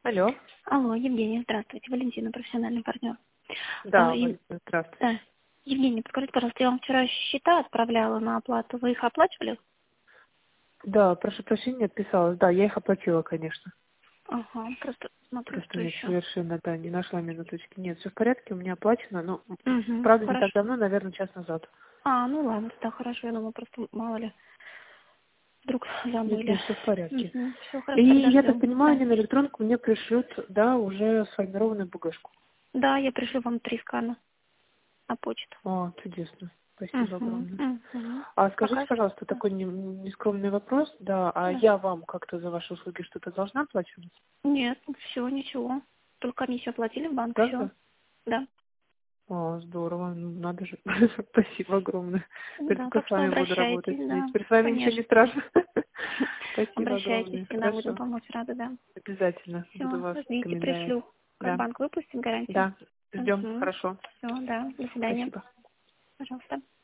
Алло. Алло, Евгения, здравствуйте. Валентина, профессиональный партнер. Да, И, здравствуйте. да. Евгения, подскажите, пожалуйста, я вам вчера счета отправляла на оплату. Вы их оплачивали? Да, прошу прощения, отписалась. Да, я их оплатила, конечно. Ага, просто смотрю, Просто что нет, еще. совершенно, да, не нашла минуточки. Нет, все в порядке, у меня оплачено, но, Угу, правда, не так хорошо. давно, наверное, час назад. Ну ладно, да, хорошо. Я думала, просто мало ли, вдруг Нет, забыли. нет, все в порядке. Угу, все И хорошо, тогда я так ждем. понимаю, Да. они на электронку мне пришлют, да, уже сформированную бумажку. Да, я пришлю вам 3 скана на почту. О, чудесно. Спасибо Угу, огромное. угу. А скажите, Пока что. пожалуйста, такой нескромный вопрос, да, а Да. я вам как-то за ваши услуги что-то должна оплачивать? Нет, все, ничего. Только комиссию оплатили в банк, все. Правда? Да. О, здорово, ну, надо же. Спасибо огромное. Теперь Да, только так с что вами буду обращайтесь, работать. Мне да, теперь с вами ничего не конечно. страшно. Спасибо Обращайтесь, огромное. всегда будем Хорошо. помочь, рада, да. Обязательно буду Все, вас ждите, комментарий. пришлю, как Да, банк выпустит гарантию. да. Ждем. Хорошо. Все, да, до свидания. Спасибо. Пожалуйста.